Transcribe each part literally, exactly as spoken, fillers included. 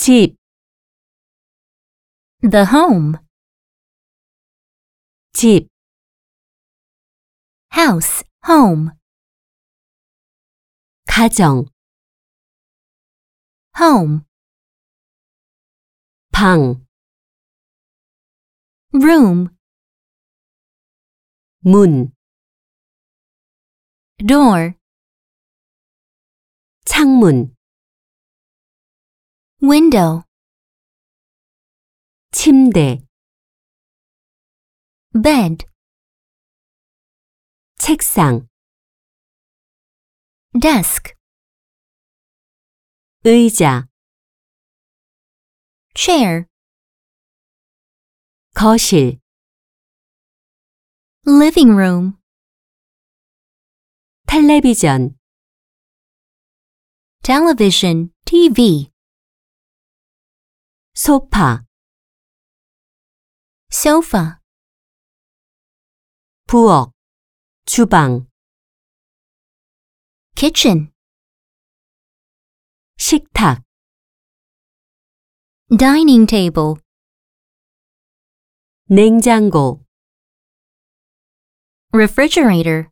집, the home, 집, house, home, 가정, home, 방, room, 문, door, 창문, window, 침대, bed, 책상, desk, 의자, chair, 거실, living room, 텔레비전, television, T V, 소파, sofa, 부엌, 주방, kitchen, 식탁, dining table, 냉장고, refrigerator,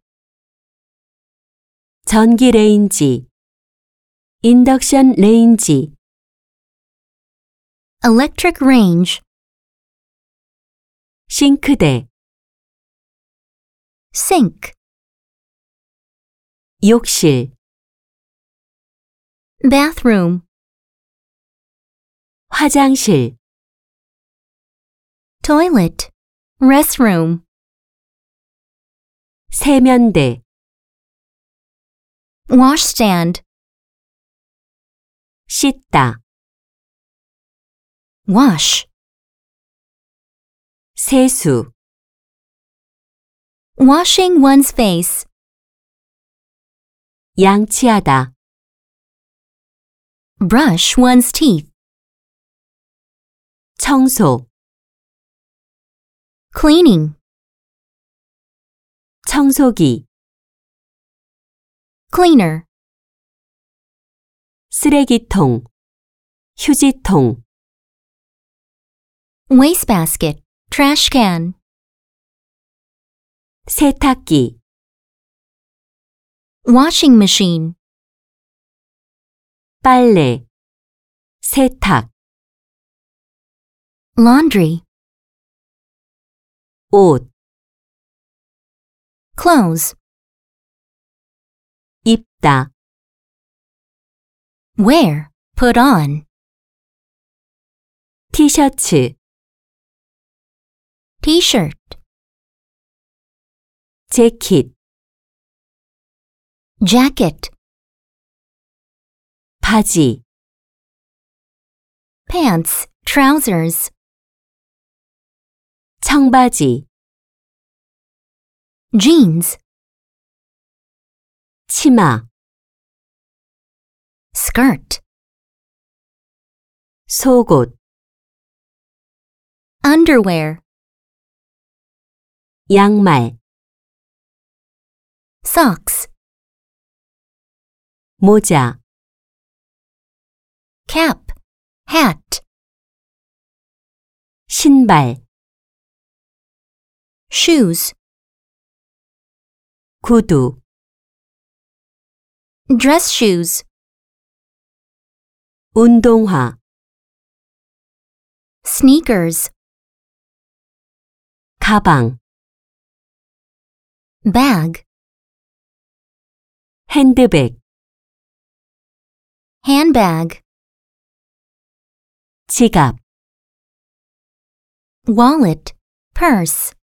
전기레인지, 인덕션 레인지, electric range, 싱크대, sink, 욕실, bathroom, 화장실, toilet, restroom, 세면대, washstand, 씻다, wash, 세수, washing one's face, 양치하다, brush one's teeth, 청소, cleaning, 청소기, cleaner, 쓰레기통, 휴지통, wastebasket, trash can, 세탁기, washing machine, 빨래, 세탁, laundry, 옷, clothes, 입다, wear, put on, 티셔츠, t-shirt, 재킷, jacket, 바지, pants, trousers, 청바지, jeans, 치마, skirt, 속옷, underwear, 양말, socks, 모자, cap, hat, 신발, shoes, 구두, dress shoes, 운동화, sneakers, 가방, bag, 핸드백, handbag, 지갑, wallet, purse,